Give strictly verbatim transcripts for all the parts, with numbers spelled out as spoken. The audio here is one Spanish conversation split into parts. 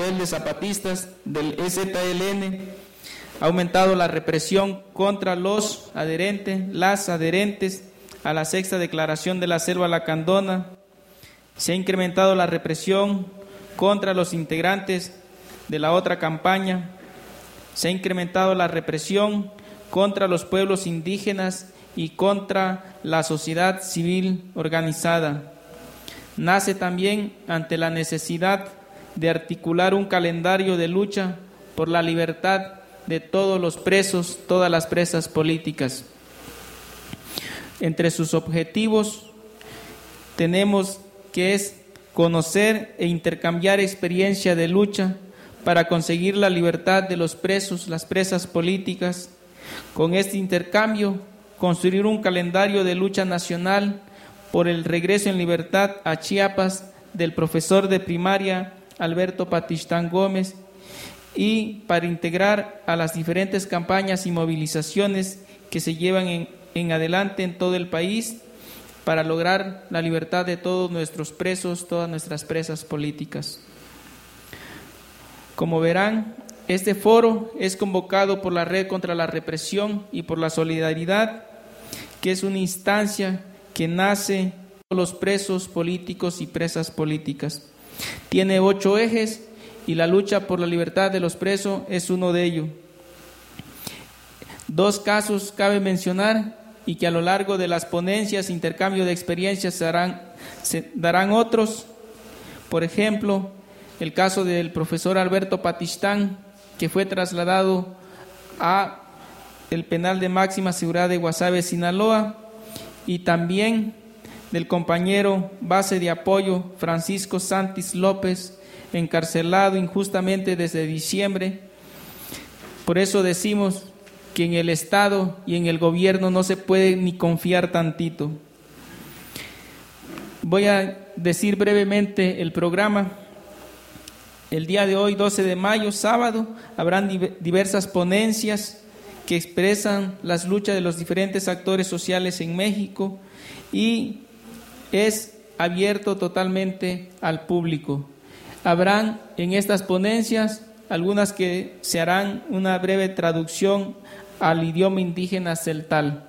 rebeldes zapatistas del E Z L N. Ha aumentado la represión contra los adherentes, las adherentes a la sexta declaración de la Selva Lacandona. Se ha incrementado la represión contra los integrantes de la otra campaña. Se ha incrementado la represión contra los pueblos indígenas y contra la sociedad civil organizada. Nace también ante la necesidad de articular un calendario de lucha por la libertad de todos los presos, todas las presas políticas. Entre sus objetivos tenemos que es conocer e intercambiar experiencia de lucha para conseguir la libertad de los presos, las presas políticas. Con este intercambio, construir un calendario de lucha nacional por el regreso en libertad a Chiapas del profesor de primaria Alberto Patistán Gómez, y para integrar a las diferentes campañas y movilizaciones que se llevan en, en adelante en todo el país para lograr la libertad de todos nuestros presos, todas nuestras presas políticas. Como verán, este foro es convocado por la Red contra la Represión y por la Solidaridad, que es una instancia que nace de los presos políticos y presas políticas. Tiene ocho ejes y la lucha por la libertad de los presos es uno de ellos. Dos casos cabe mencionar y que a lo largo de las ponencias, intercambio de experiencias se darán, se darán otros. Por ejemplo, el caso del profesor Alberto Patistán, que fue trasladado a el penal de máxima seguridad de Guasave, Sinaloa, y también del compañero base de apoyo Francisco Santis López, encarcelado injustamente desde diciembre. Por eso decimos que en el Estado y en el gobierno no se puede ni confiar tantito. Voy a decir brevemente el programa. El día de hoy, doce de mayo, sábado, habrán diversas ponencias que expresan las luchas de los diferentes actores sociales en México y es abierto totalmente al público. Habrán en estas ponencias algunas que se harán una breve traducción al idioma indígena celtal.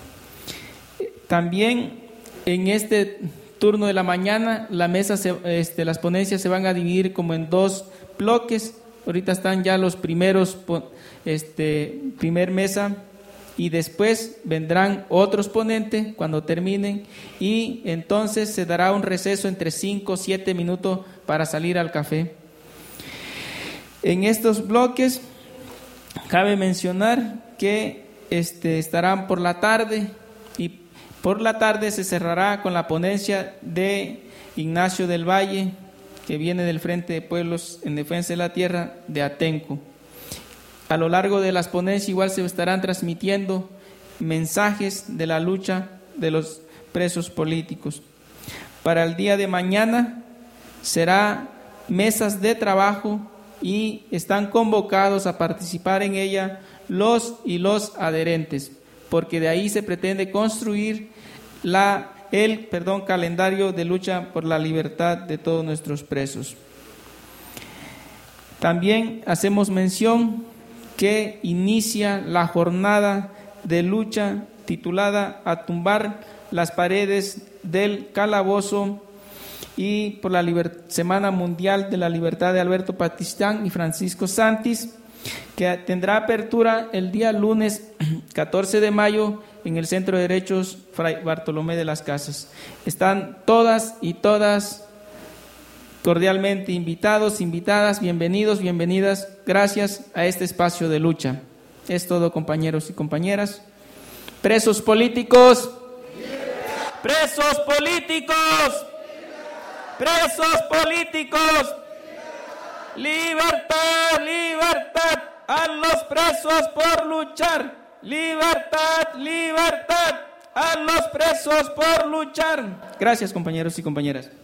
También en este turno de la mañana, la mesa se, este, las ponencias se van a dividir como en dos bloques. Ahorita están ya los primeros, este, primer mesa, y después vendrán otros ponentes cuando terminen, y entonces se dará un receso entre cinco o siete minutos para salir al café. En estos bloques cabe mencionar que este, estarán por la tarde, y por la tarde se cerrará con la ponencia de Ignacio del Valle, que viene del Frente de Pueblos en Defensa de la Tierra de Atenco. A lo largo de las ponencias igual se estarán transmitiendo mensajes de la lucha de los presos políticos. Para el día de mañana será mesas de trabajo y están convocados a participar en ella los y los adherentes, porque de ahí se pretende construir la, el perdón, calendario de lucha por la libertad de todos nuestros presos. También hacemos mención que inicia la jornada de lucha titulada A tumbar las paredes del calabozo y por la liber- Semana Mundial de la Libertad de Alberto Patistán y Francisco Santis, que tendrá apertura el día lunes catorce de mayo en el Centro de Derechos Fray Bartolomé de las Casas. Están todas y todas cordialmente invitados, invitadas, bienvenidos, bienvenidas, gracias a este espacio de lucha. Es todo, compañeros y compañeras. Presos políticos, presos políticos, presos políticos, libertad, libertad a los presos por luchar, libertad, libertad a los presos por luchar. Gracias, compañeros y compañeras.